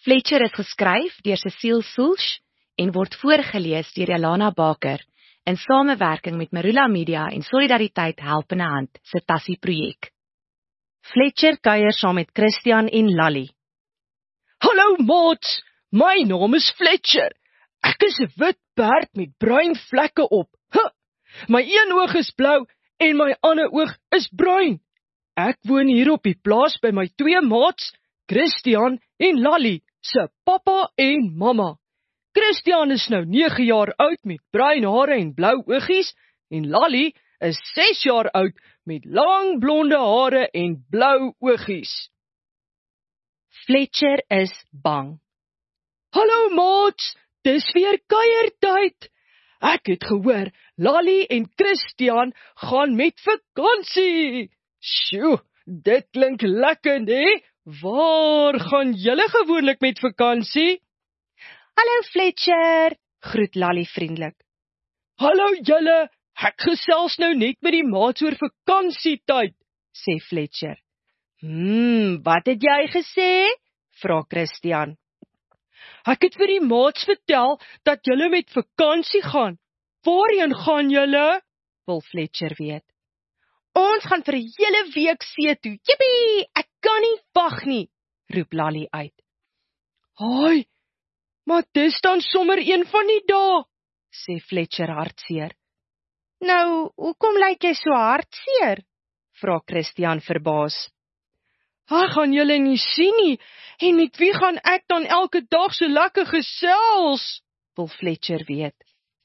Fletcher is geskryf deur Cecile Sulch en word voorgelees deur Elana Baker in samewerking met Marula Media en Solidariteit Helpende Hand se Tassie projek. Fletcher kuier saam met Christian en Lally. Hallo maats, my naam is Fletcher. Ek is 'n wit perd met bruin vlekke op. My een oog is blou en my ander oog is bruin. Ek woon hier op die plaas by my twee maats, Christian en Lally, se pappa en mamma. Christian is nou 9 jaar oud met bruin hare en blou oogies en Lally is 6 jaar oud met lang blonde hare en blou oogies. Fletcher is bang. Hallo maats, dis weer kuiertyd. Ek het gehoor, Lally en Christian gaan met vakansie. Sjoe, dit klink lekker, nee? Waar gaan julle gewoonlik met vakansie? Hallo Fletcher, groet Lally vriendelik. Hallo julle, ek gesels nou net met die maats oor vakansietyd, sê Fletcher. Wat het jy gesê? Vra Christian. Ek het vir die maats vertel dat julle met vakansie gaan. Waarheen gaan julle? Wil Fletcher weet. Ons gaan vir 'n hele week see toe. Jippie, ek kan nie wag nie, roep Lally uit. Haai, maar dis dan sommer een van die dae, sê Fletcher hartseer. Nou, hoekom lyk jy so hartseer? Vra Christian verbaas. Ek gaan julle nie sien nie, en met wie gaan ek dan elke dag so lekker gesels? Wil Fletcher weet.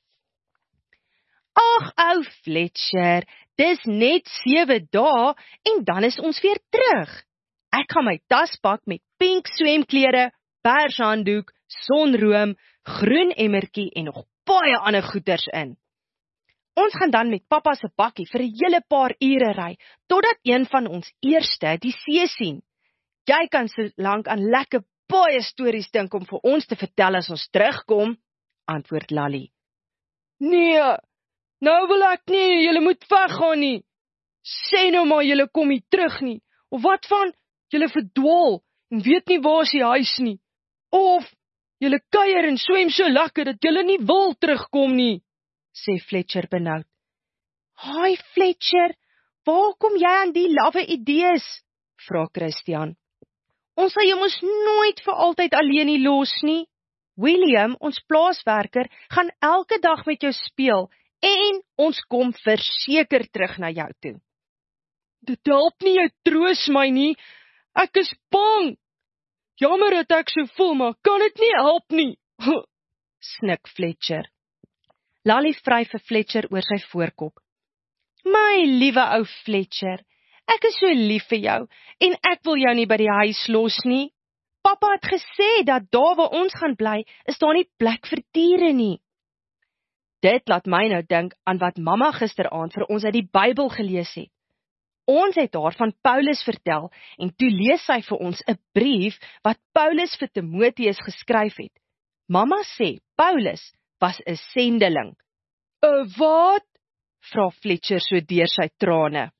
Ag, ou Fletcher, dis net 7 dae en dan is ons weer terug. Ek gaan my tas pak met pink swemklere, pers handdoek, sonroom, groen emmertjie en nog baie ander goeders in. Ons gaan dan met pappa se bakkie vir 'n hele paar ure ry, totdat een van ons eerste die see sien. Jy kan so lank aan lekker baie stories dink om vir ons te vertel as ons terugkom, antwoord Lally. Nee, nou wil ek nie, julle moet weggaan nie. Sê nou maar julle kom nie terug nie, of wat van, julle verdwaal en weet nie waar is die huis nie, of julle kuier en swem so lekker dat julle nie wil terugkom nie, sê Fletcher benoud. Haai Fletcher, waar kom jy aan die lawwe idees? Vra Christian. Ons sal jou mos nooit vir altyd alleen hier los nie. William, ons plaaswerker, gaan elke dag met jou speel en ons kom verseker terug na jou toe. Dit help nie, jy troos my nie. Ek is bang. Jammer dat ek so voel, maar kan dit nie help nie. Snik Fletcher. Lally vryf vir Fletcher oor sy voorkop. My liewe ou Fletcher, ek is so lief vir jou en ek wil jou nie by die huis los nie. Pappa het gesê dat daar waar ons gaan bly, is daar nie plek vir diere nie. Dit laat my nou dink aan wat mamma gisteraand vir ons uit die Bybel gelees het. Ons het haar van Paulus vertel en toe lees sy vir ons 'n brief wat Paulus vir Timoteus geskryf het. Mamma sê Paulus was 'n sendeling. Wat? Vra Fletcher so deur sy trane.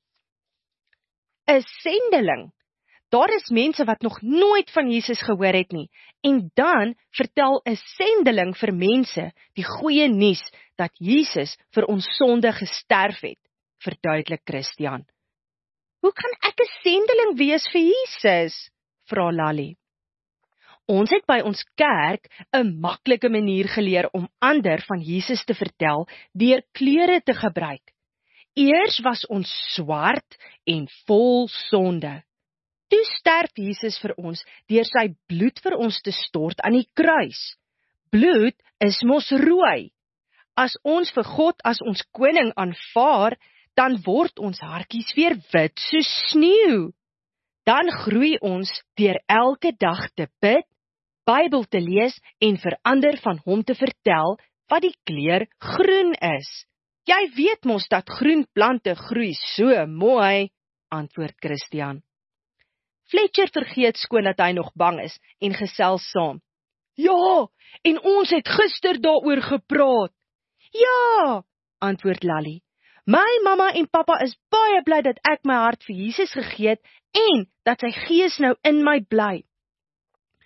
'n Sendeling. Daar is mense wat nog nooit van Jesus gehoor het nie, en dan vertel 'n sendeling vir mense die goeie nuus dat Jesus vir ons sonde gesterf het, verduidelik Christian. Hoe kan ek 'n sendeling wees vir Jesus? Vra Lally. Ons het by ons kerk 'n maklike manier geleer om ander van Jesus te vertel deur kleure te gebruik. Eers was ons swart en vol sonde. Toe sterf Jesus vir ons deur sy bloed vir ons te stort aan die kruis. Bloed is mos rooi. As ons vir God as ons koning aanvaar, dan word ons hartjies weer wit soos sneeu. Dan groei ons deur elke dag te bid, Bybel te lees en vir ander van hom te vertel wat die kleur groen is. Jy weet mos dat groen plante groei so mooi, antwoord Christian. Fletcher vergeet skoon dat hy nog bang is en gesels saam. Ja, en ons het gister daaroor gepraat. Ja, antwoord Lally. My mamma en pappa is baie bly dat ek my hart vir Jesus gegee het en dat sy gees nou in my bly.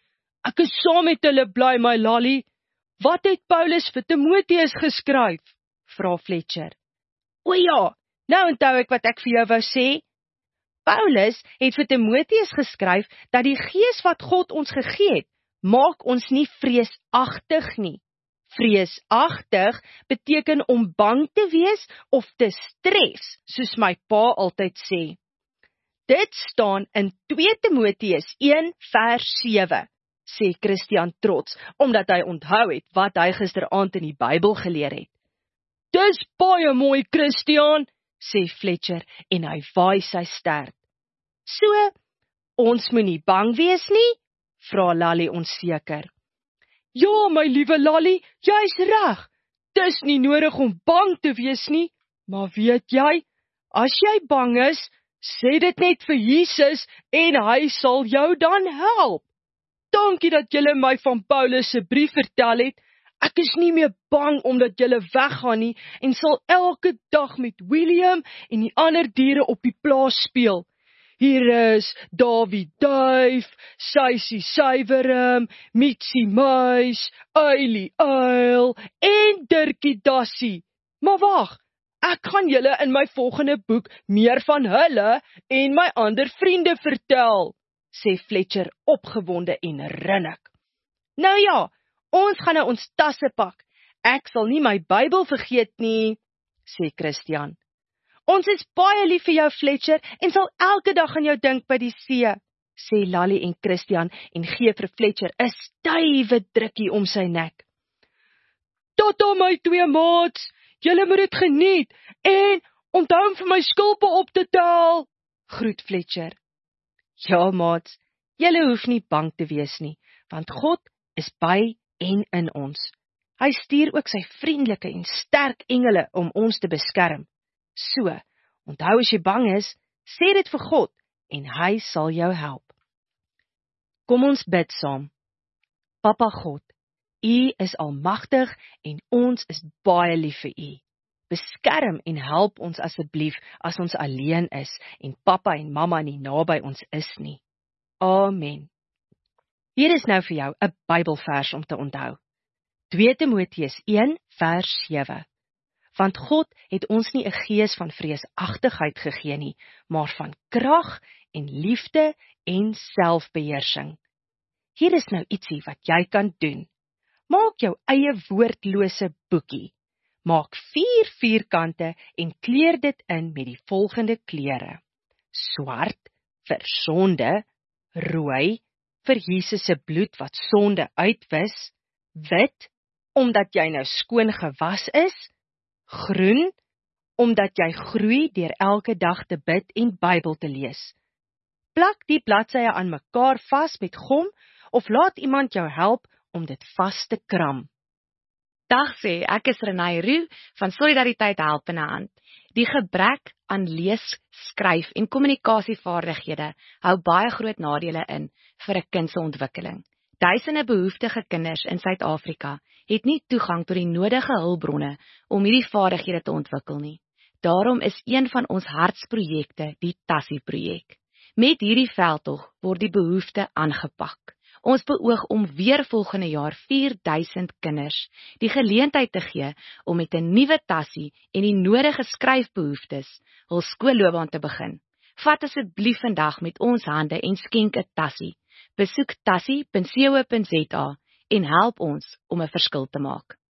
Ek is saam met hulle bly, my Lolly. Wat het Paulus vir Timoteus geskryf? Vra Fletcher. O ja, nou onthou ek wat ek vir jou wou sê. Paulus het vir Timoteus geskryf dat die gees wat God ons gegee het, maak ons nie vreesagtig nie. Vreesagtig beteken om bang te wees of te stres, soos my pa altyd sê. Dit staan in 2 Timoteus 1 vers 7, sê Christian trots, omdat hy onthou het wat hy gisteraand in die Bybel geleer het. Dis baie mooi, Christian, sê Fletcher en hy waai sy stert. So, ons moenie bang wees nie? Vra Lolly onseker. Ja, my liewe Lolly, jy's reg. Dis nie nodig om bang te wees nie, maar weet jy, as jy bang is, sê dit net vir Jesus en hy sal jou dan help. Dankie dat julle my van Paulus se brief vertel het. Ek is nie meer bang omdat julle weggaan nie en sal elke dag met William en die ander diere op die plaas speel. Hier is Davie duif, Suisie suiwerm, Mitsie muis, Eilie uil en Dirkie dassie. Maar wag, ek gaan julle in my volgende boek meer van hulle en my ander vriende vertel, sê Fletcher opgewonde en rinnik. Nou ja, ons gaan nou ons tasse pak. Ek sal nie my Bybel vergeet nie, sê Christian. Ons is baie lief vir jou, Fletcher, en sal elke dag aan jou dink by die see, sê Lolly en Christian en gee vir Fletcher 'n stywe drukkie om sy nek. Tata my 2 maats, julle moet dit geniet en onthou om vir my skulpe op te tel, groet Fletcher. Ja, maats, julle hoef nie bang te wees nie, want God is by en in ons. Hy stuur ook sy vriendelike en sterk engele om ons te beskerm. So, onthou as jy bang is, sê dit vir God en hy sal jou help. Kom ons bid saam. Papa God, U is almagtig en ons is baie lief vir U. Beskerm en help ons asseblief as ons alleen is en pappa en mamma nie naby ons is nie. Amen. Hier is nou vir jou 'n Bybelvers om te onthou. 2 Timoteus 1 vers 7. Want God het ons nie 'n gees van vreesagtigheid gegee nie, maar van krag en liefde en selfbeheersing. Hier is nou ietsie wat jy kan doen. Maak jou eie woordlose boekie. Maak 4 vierkante en kleur dit in met die volgende kleure. Swart vir sonde, rooi vir Jesus se bloed wat sonde uitwis, wit omdat jy nou skoon gewas is, groen omdat jy groei deur elke dag te bid en Bybel te lees. Plak die bladsye aan mekaar vas met gom of laat iemand jou help om dit vas te kram. Dag sê, ek is Renée Roux van Solidariteit Help in 'n Hand. Die gebrek aan lees, skryf en kommunikasievaardighede hou baie groot nadele in vir 'n kind se ontwikkeling. Duisende behoeftige kinders in Suid-Afrika het nie toegang tot die nodige hulpbronne om hierdie vaardighede te ontwikkel nie. Daarom is een van ons hartsprojekte die Tassie-projek. Met hierdie veldtog word die behoefte aangepak. Ons beoog om weer volgende jaar 4000 kinders die geleentheid te gee om met 'n nuwe tassie en die nodige skryfbehoeftes hul skoolloopbaan te begin. Vat asseblief vandag met ons hande en skenk 'n tassie. Besoek tassie.co.za en help ons om 'n verskil te maak.